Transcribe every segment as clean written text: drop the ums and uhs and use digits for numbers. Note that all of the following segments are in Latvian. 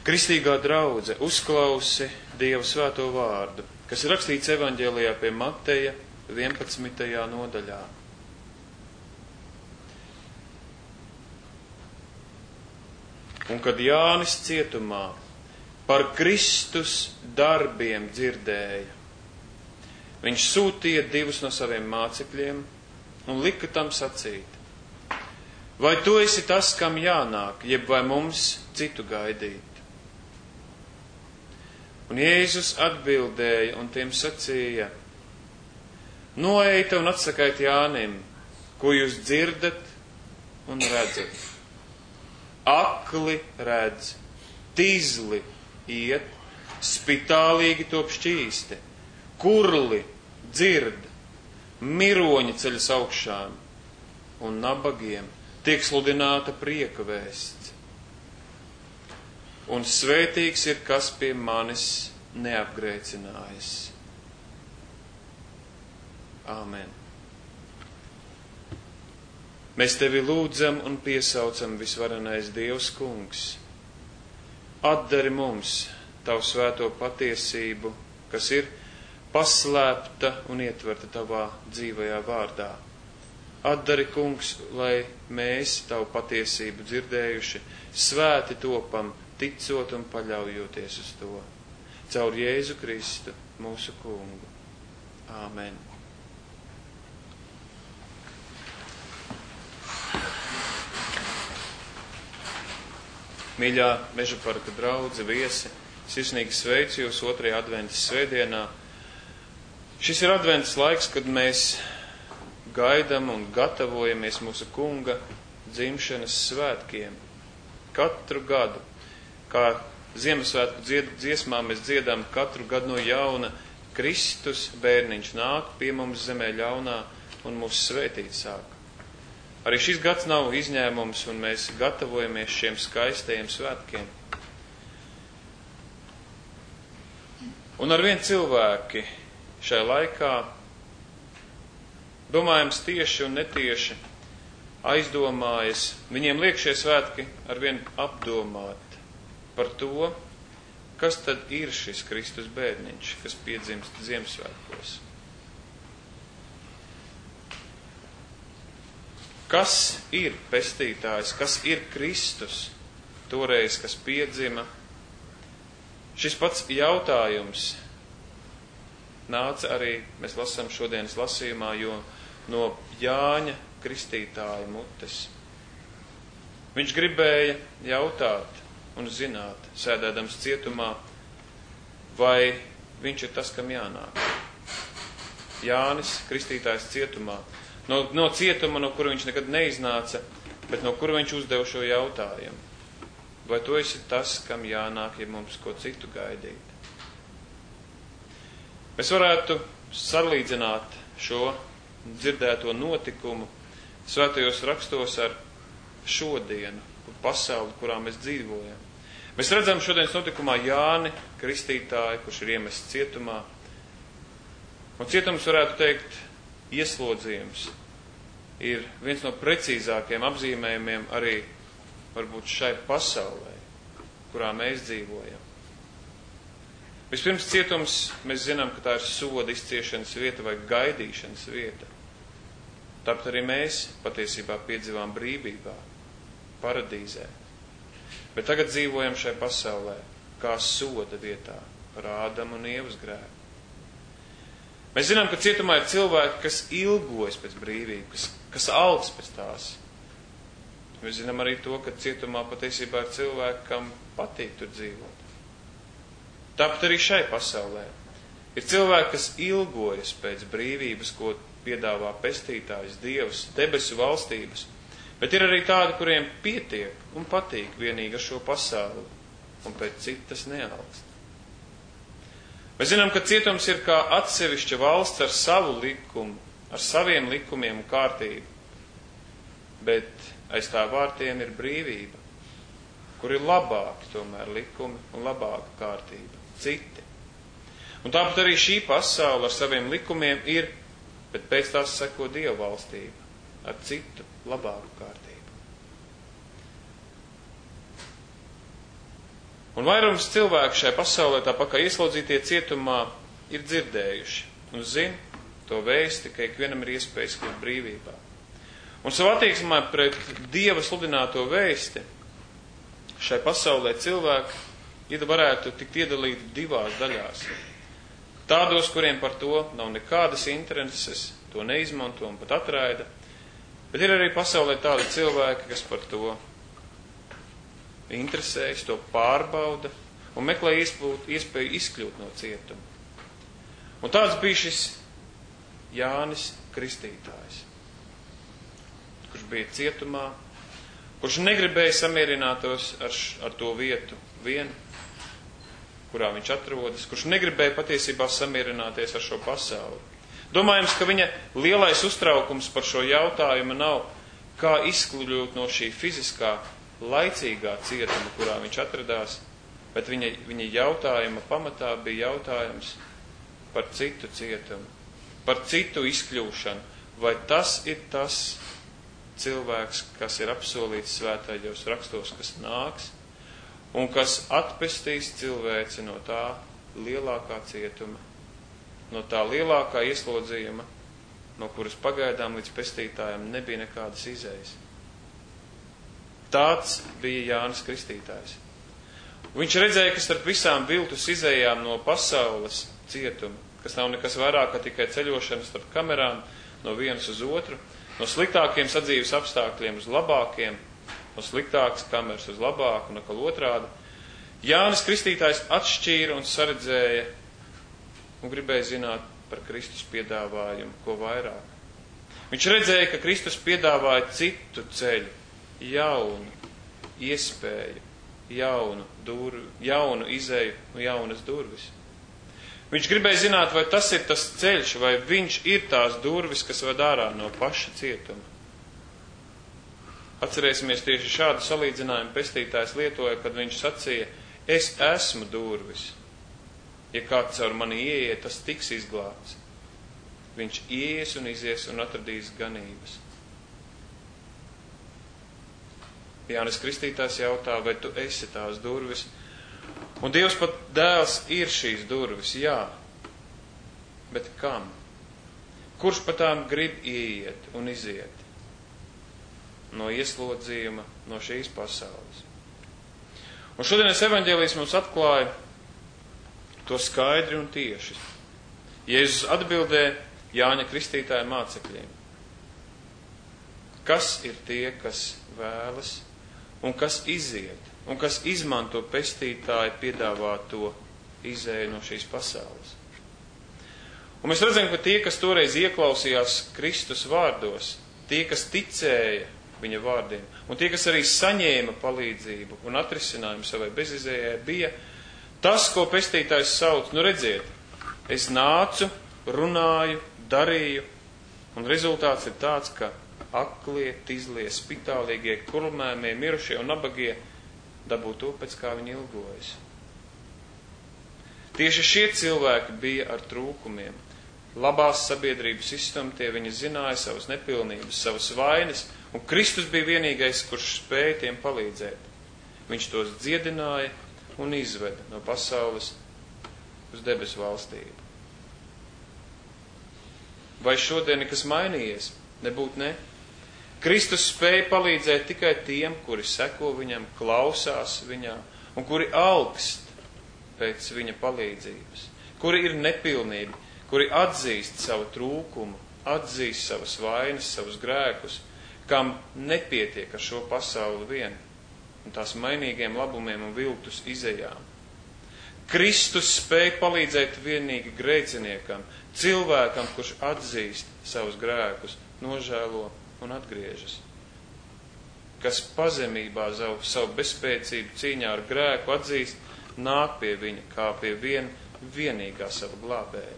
Kristīgā draudze, uzklausi Dieva svēto vārdu, kas ir rakstīts evaņģēlijā pie Mateja 11. nodaļā. Un kad Jānis cietumā par Kristus darbiem dzirdēja, viņš sūtīja 2 no saviem mācekļiem un lika tam sacīt: vai tu esi tas, kam jānāk, jeb vai mums citu gaidīt? Un Jēzus atbildēja un tiem sacīja: noeita un atsakait Jānim, ko jūs dzirdat un redzat. Akli redz, tīzli iet, spitālīgi top šķīsti, kurli dzird, miroņi ceļas augšām, un nabagiem tiek sludināta prieka vēsts. Un svētīgs ir, kas pie manis neapgrēcinājas. Āmen. Mēs tevi lūdzam un piesaucam, visvarenais Dievs Kungs. Atdari mums tavu svēto patiesību, kas ir paslēpta un ietverta tavā dzīvajā vārdā. Atdari, Kungs, lai mēs tavu patiesību dzirdējuši, svēti topam, ticot un paļaujoties uz to. Caur Jēzu Kristu, mūsu Kungu. Āmen. Mīļā Meža parka draudze, viesi, sirsnīgi sveicu jūs 2. adventas svētdienā. Šis ir adventas laiks, kad mēs gaidam un gatavojamies mūsu Kunga dzimšanas svētkiem. Katru gadu, kā Ziemassvētku dziesmā mēs dziedam katru gadu no jauna: Kristus bērniņš nāk pie mums zemē ļaunā un mūs svētīt sāk. Arī šis gads nav izņēmums, un mēs gatavojamies šiem skaistajiem svētkiem. Un arvien cilvēki šai laikā, domājams tieši un netieši, aizdomājas, viņiem liek šie svētki arvien apdomāt par to, kas tad ir šis Kristus bērniņš, kas piedzimst Ziemassvētkos. Kas ir pestītājs, kas ir Kristus, toreiz, kas piedzima? Šis pats jautājums nāca arī, mēs lasām šodienas lasījumā, jo no Jāņa Kristītāja mutes. Viņš gribēja jautāt un zināt, sēdēdams cietumā, vai viņš ir tas, kam jānāk. Jānis Kristītājs cietumā. No cietuma, no kura viņš nekad neiznāca, bet no kura viņš uzdeva šo jautājumu. Vai tu esi tas, kam jānāk, ja mums ko citu gaidīt? Mēs varētu salīdzināt šo dzirdēto notikumu svētajos rakstos ar šodienu, pasauli, kurā mēs dzīvojam. Mēs redzam šodienas notikumā Jāni Kristītāju, kurš ir iemests cietumā. Un cietums, varētu teikt, ieslodzījums ir viens no precīzākiem apzīmējumiem arī varbūt šai pasaulē, kurā mēs dzīvojam. Vispirms cietums, mēs zinām, ka tā ir soda izciešanas vieta vai gaidīšanas vieta. Tāpat arī mēs patiesībā piedzīvām brīvībā, paradīzē. Bet tagad dzīvojam šai pasaulē kā soda vietā par Ādama un Ievas grēku. Mēs zinām, ka cietumā ir cilvēki, kas ilgojas pēc brīvības, kas audz pēc tās. Mēs zinām arī to, ka cietumā patiesībā ir cilvēki, kam patīk tur dzīvot. Tāpat arī šai pasaulē ir cilvēki, kas ilgojas pēc brīvības, ko piedāvā pestītājs, Dievs, debesu valstības. Bet ir arī tādi, kuriem pietiek un patīk vienīgi ar šo pasauli, un pēc citas nealgst. Mēs zinām, ka cietums ir kā atsevišķa valsts ar savu likumu, ar saviem likumiem un kārtību. Bet aiz tā vārtiem ir brīvība, kur ir labāki tomēr likumi un labāka kārtība, citi. Un tāpat arī šī pasaule ar saviem likumiem ir, bet pēc tās seko Dieva valstība ar citu labāku kārtību. Un vairums cilvēku šai pasaulē, tāpat kā ieslodzītie cietumā, ir dzirdējuši un zina to vēsti, ka ikvienam ir iespējas kļūt brīvībā. Un savu attieksmē pret Dieva sludināto vēsti šai pasaulē cilvēki varētu tikt iedalīti divās daļās. Tādos, kuriem par to nav nekādas intereses, to neizmanto un pat atraida, bet ir arī pasaulē tādi cilvēki, kas par to interesējas, to pārbauda un meklē iespēju izkļūt no cietuma. Un tāds bija šis Jānis Kristītājs, kurš bija cietumā, kurš negribēja samierinātos ar to vietu vienu, kurā viņš atrodas, kurš negribēja patiesībā samierināties ar šo pasauli. Domājams, ka viņa lielais uztraukums par šo jautājumu nav, kā izkļūt no šī fiziskā, laicīgā cietuma, kurā viņš atradās, bet viņa jautājuma pamatā bija jautājums par citu cietumu, par citu izkļūšanu. Vai tas ir tas cilvēks, kas ir apsolīts svētajos rakstos, kas nāks un kas atpestīs cilvēci no tā lielākā cietuma, no tā lielākā ieslodzījuma, no kuras pagaidām līdz pestītājiem nebija nekādas izējas. Tāds bija Jānis Kristītājs. Viņš redzēja, ka starp visām viltus izējām no pasaules cietuma, kas nav nekas vairāk, kā tikai ceļošana starp kamerām no vienas uz otru, no sliktākiem sadzīves apstākļiem uz labākiem, no sliktākas kameras uz labāku, un atkal otrādi. Jānis Kristītājs atšķīra un saredzēja un gribēja zināt par Kristus piedāvājumu, ko vairāk. Viņš redzēja, ka Kristus piedāvāja citu ceļu, jaunu iespēju, jaunu izēju un jaunas durvis. Viņš gribēja zināt, vai tas ir tas ceļš, vai viņš ir tās durvis, kas ved ārā no paša cietuma. Atcerēsimies tieši šādu salīdzinājumu pestītājs lietoja, kad viņš sacīja, es esmu durvis. Ja kāds caur mani ieiet, tas tiks izglābts. Viņš ies un izies un atradīs ganības. Jānis Kristītājs jautā, vai tu esi tās durvis? Un Dievs pat dēls ir šīs durvis, jā. Bet kam? Kurš pa tām grib ieiet un iziet? No ieslodzījuma, no šīs pasaules. Un šodienas evaņģēlijs mums atklāja to skaidri un tieši. Jēzus atbildē Jāņa Kristītāja mācekļiem. Kas ir tie, kas vēlas un kas iziet? Un kas izmanto pestītāju piedāvāto izēju no šīs pasaules. Un mēs redzam, ka tie, kas toreiz ieklausījās Kristus vārdos, tie, kas ticēja viņa vārdiem, un tie, kas arī saņēma palīdzību un atrisinājumu savai bezizējai, bija tas, ko pestītājs sauc, nu redziet, es nācu, runāju, darīju, un rezultāts ir tāds, ka aklie, tizlie, spitālīgie, kurlmēmie, mirušie un nabagie dabū to, pēc kā viņi ilgojas. Tieši šie cilvēki bija ar trūkumiem. Labās sabiedrības izstumtie, viņi zināja savas nepilnības, savas vainas, un Kristus bija vienīgais, kurš spēja tiem palīdzēt. Viņš tos dziedināja un izveda no pasaules uz debesu valstību. Vai šodien nekas mainījies? Nebūt ne. Kristus spēja palīdzēt tikai tiem, kuri seko viņam, klausās viņā un kuri augst pēc viņa palīdzības, kuri ir nepilnīgi, kuri atzīst savu trūkumu, atzīst savas vainas, savus grēkus, kam nepietiek ar šo pasauli vien un tās mainīgiem labumiem un viltus izejām. Kristus spēja palīdzēt vienīgi grēciniekam, cilvēkam, kurš atzīst savus grēkus, nožēlo un atgriežas, kas pazemībā savu bezspēcību cīņā ar grēku atzīst, nāk pie viņa kā pie vienīgā sava glābēja.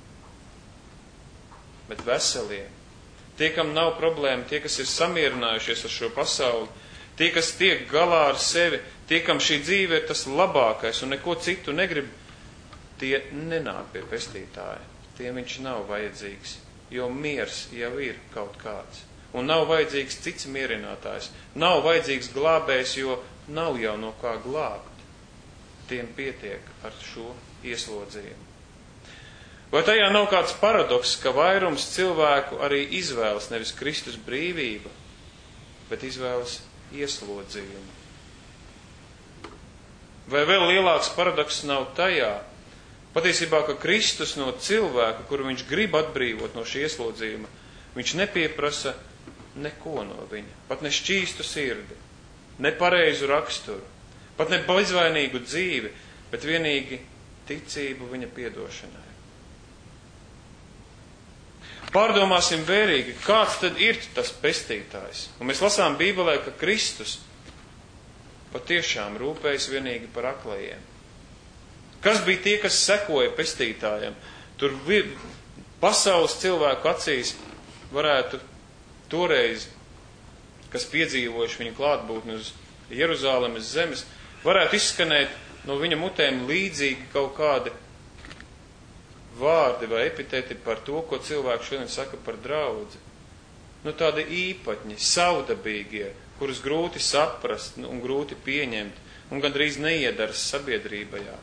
Bet veselie, tie, kam nav problēma, tie, kas ir samierinājušies ar šo pasauli, tie, kas tiek galā ar sevi, tie, kam šī dzīve ir tas labākais un neko citu negrib, tie nenāk pie pestītāja. Tiem viņš nav vajadzīgs, jo miers jau ir kaut kāds. Un nav vajadzīgs cits mierinātājs, nav vajadzīgs glābējs, jo nav jau no kā glābt. tiem pietiek ar šo ieslodzījumu. Vai tajā nav kāds paradoks, ka vairums cilvēku arī izvēlas nevis Kristus brīvību, bet izvēlas ieslodzījumu? Vai vēl lielāks paradoks nav tajā, patiesībā, ka Kristus no cilvēka, kuru viņš grib atbrīvot no šī ieslodzījuma, viņš nepieprasa neko no viņa, pat ne šķīstu sirdi, ne pareizu raksturu, pat ne bezvainīgu dzīvi, bet vienīgi ticību viņa piedošanai. Pārdomāsim vērīgi, kāds tad ir tas pestītājs. Un mēs lasām Bībelē, ka Kristus patiešām rūpējas vienīgi par aklajiem. Kas bija tie, kas sekoja pestītājiem? Tur pasaules cilvēku acīs varētu toreiz, kas piedzīvojuši viņa klātbūtni uz Jeruzālemes zemes, varētu izskanēt no viņa mutēm līdzīgi kaut kādi vārdi vai epiteti par to, ko cilvēki šodien saka par draudzi. Tādi īpatņi, savdabīgie, kurus grūti saprast un grūti pieņemt un gandrīz neiedaras sabiedrībajā.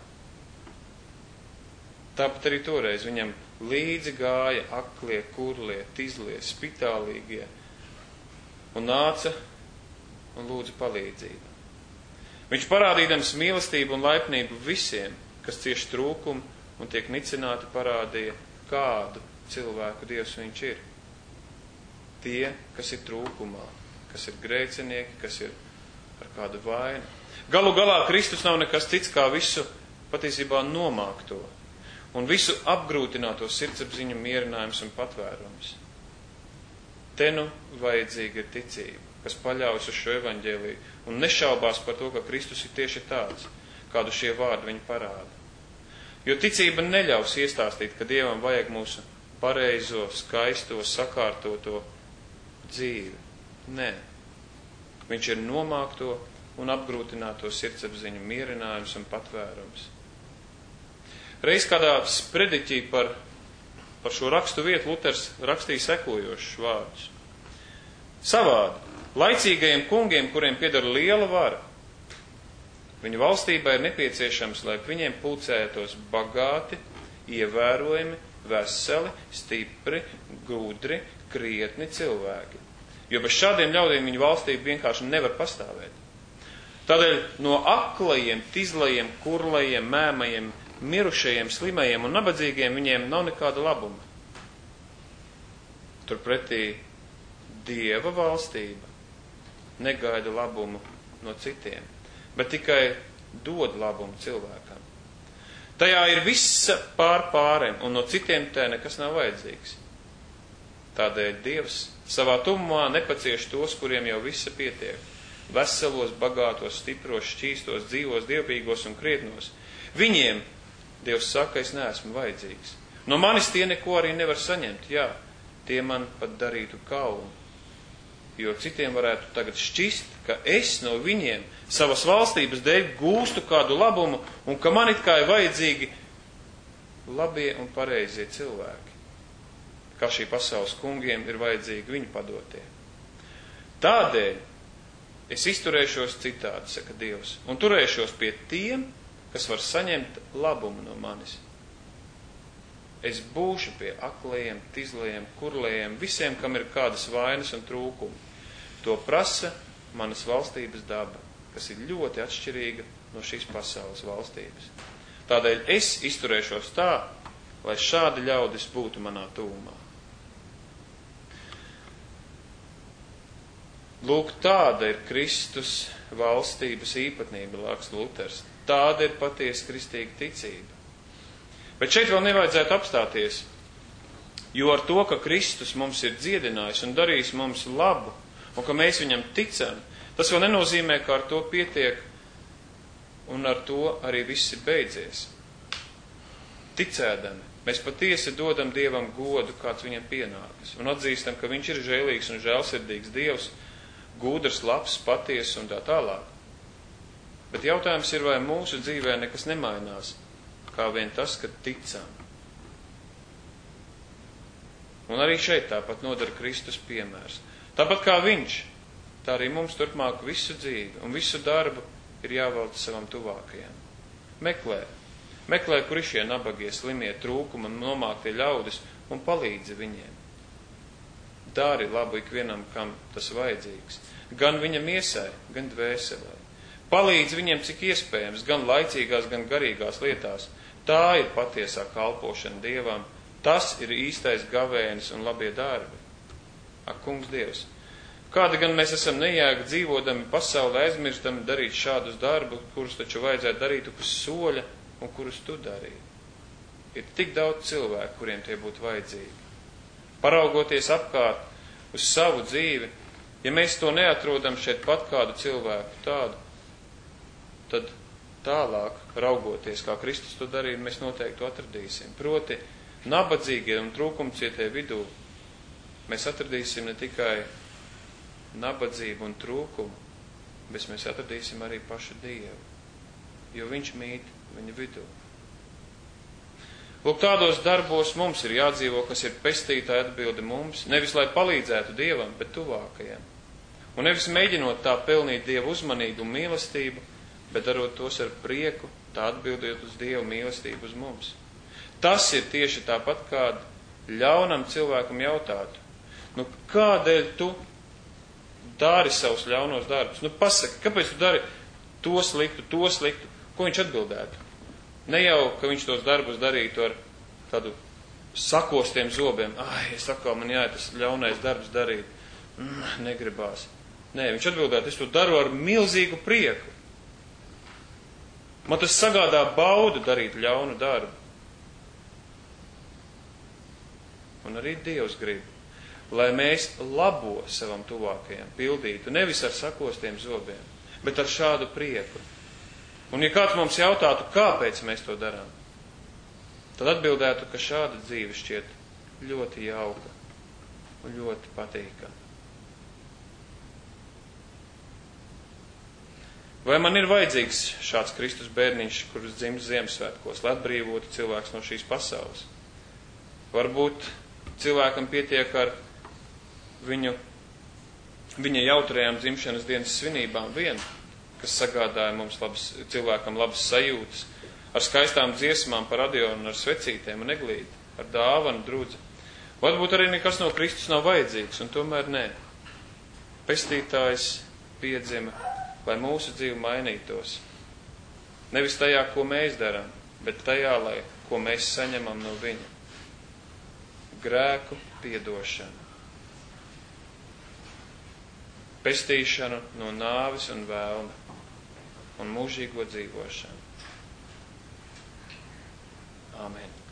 Tāpat arī toreiz viņam līdzi gāja aklie, kurlie, tizlie, spitālīgie un nāca un lūdza palīdzību. Viņš parādīdams mīlestību un laipnību visiem, kas cieši trūkumu un tiek nicināti, parādīja, kādu cilvēku Dievs viņš ir. Tie, kas ir trūkumā, kas ir grēcinieki, kas ir ar kādu vainu. Galu galā Kristus nav nekas cits kā visu patiesībā nomākto un visu apgrūtināto sirdsapziņu mierinājums un patvērums. Te vajadzīga ir ticība, kas paļaujas uz šo evaņģēliju un nešaubās par to, ka Kristus ir tieši tāds, kādu šie vārdi viņu parāda. Jo ticība neļaus iestāstīt, ka Dievam vajag mūsu pareizo, skaisto, sakārtoto dzīvi. Nē. Viņš ir nomākto un apgrūtināto sirdsapziņu mierinājums un patvērums. Reiz kādā sprediķī par šo rakstu vietu Luters rakstīja sekojošus vārdus. Savādi, laicīgajiem kungiem, kuriem pieder liela vara, viņu valstībai ir nepieciešams, lai viņiem pulcētos bagāti, ievērojami, veseli, stipri, gudri, krietni cilvēki. Jo bez šādiem ļaudīm viņu valstība vienkārši nevar pastāvēt. Tādēļ no aklajiem, tizlajiem, kurlajiem, mēmajiem, mirušajiem, slimajiem un nabadzīgiem viņiem nav nekāda labuma. Turpretī Dieva valstība negaida labumu no citiem, bet tikai dod labumu cilvēkam. Tajā ir visa pāriem, un no citiem tā nekas nav vajadzīgs. Tādēļ Dievs savā tumumā nepacieš tos, kuriem jau visa pietiek. Veselos, bagātos, stipros, šķīstos, dzīvos, dievbijīgos un krietnos. Viņiem Dievs saka, es neesmu vajadzīgs. No manis tie neko arī nevar saņemt. Jā, tie man pat darītu kaunu. Jo citiem varētu tagad šķist, ka es no viņiem savas valstības dēļ gūstu kādu labumu un ka man it kā ir vajadzīgi labie un pareizie cilvēki. Kā šī pasaules kungiem ir vajadzīgi viņu padotie. Tādēļ es izturēšos citādi, saka Dievs, un turēšos pie tiem, kas var saņemt labumu no manis. Es būšu pie aklējiem, tizlējiem, kurlējiem, visiem, kam ir kādas vainas un trūkumi. To prasa manas valstības daba, kas ir ļoti atšķirīga no šīs pasaules valstības. Tādēļ es izturēšos tā, lai šādi ļaudis būtu manā tūmā. Lūk, tāda ir Kristus valstības īpatnība, raksta Luters. Tāda ir patiesa kristīga ticība. Bet šeit vēl nevajadzētu apstāties, jo ar to, ka Kristus mums ir dziedinājis un darījis mums labu, un ka mēs viņam ticam, tas vēl nenozīmē, ka ar to pietiek un ar to arī viss ir beidzies. Ticēdami, mēs patiesi dodam Dievam godu, kāds viņam pienākas, un atzīstam, ka viņš ir žēlīgs un žēlsirdīgs Dievs, gudrs, labs, patiess un tā tālāk. Bet jautājums ir, vai mūsu dzīvē nekas nemainās, kā vien tas, ka ticam. Un arī šeit tāpat nodara Kristus piemērs. Tāpat kā viņš, tā arī mums turpmāk visu dzīvi un visu darbu ir jāvelta savam tuvākajam. Meklē. Meklē, kur ir šie nabagie, slimie, trūkumi, nomāktie ļaudis, un palīdzi viņiem. Dari labu ikvienam, kam tas vajadzīgs. Gan viņa miesai, gan dvēselē. Palīdz viņiem, cik iespējams, gan laicīgās, gan garīgās lietās. Tā ir patiesā kalpošana Dievam. Tas ir īstais gavēnis un labie darbi. Ak, kungs Dievs! Kāda gan mēs esam nejēga dzīvodami pasaulē, aizmirstami darīt šādus darbus, kurus taču vajadzētu darīt uz soļa un kurus tu darīji. Ir tik daudz cilvēku, kuriem tie būtu vajadzīgi. Paraugoties apkārt uz savu dzīvi, ja mēs to neatrodam šeit pat kādu cilvēku tādu, tad tālāk, raugoties, kā Kristus to darīja, mēs noteikti to atradīsim. Proti, nabadzīgie un trūkumcietie vidū mēs atradīsim ne tikai nabadzību un trūkumu, bet mēs atradīsim arī pašu Dievu, jo viņš mīt viņa vidū. Lūk, tādos darbos mums ir jādzīvo, kas ir pestītāja atbilde mums, nevis lai palīdzētu Dievam, bet tuvākajam. Un nevis mēģinot tā pelnīt Dievu uzmanību un mīlestību, bet darot tos ar prieku, tā atbildot uz Dievu mīlestību uz mums. Tas ir tieši tāpat, kā ļaunam cilvēkam jautātu, kādēļ tu dari savus ļaunos darbus? Pasaki, kāpēc tu dari to sliktu? Ko viņš atbildētu? Ne jau, ka viņš tos darbus darītu ar tādu sakostiem zobiem. Es atkal man jāiet tas ļaunais darbs darīt. Negribās. Nē, viņš atbildētu, es to daru ar milzīgu prieku. Man tas sagādā baudu darīt ļaunu darbu. Un arī Dievs grib, lai mēs labo savam tuvākajam pildītu, nevis ar sakostiem zobiem, bet ar šādu prieku. Un ja kāds mums jautātu, kāpēc mēs to darām, tad atbildētu, ka šāda dzīve šķiet ļoti jauka un ļoti patīkama. Vai man ir vajadzīgs šāds Kristus bērniņš, kurš dzims Ziemassvētkos, lai atbrīvotu cilvēks no šīs pasaules? Varbūt cilvēkam pietiek ar viņa jautrajām dzimšanas dienas svinībām vien, kas sagādāja mums cilvēkam labas sajūtas, ar skaistām dziesmām par radio un ar svecītēm un eglīti, ar dāvanu, drudzi. Varbūt arī nekas no Kristus nav vajadzīgs, un tomēr nē. Pestītājs piedzima, lai mūsu dzīve mainītos. Nevis tajā, ko mēs darām, bet tajā, ko mēs saņemam no viņa. Grēku piedošanu. Pestīšanu no nāves un vēlna un mūžīgo dzīvošanu. Āmen.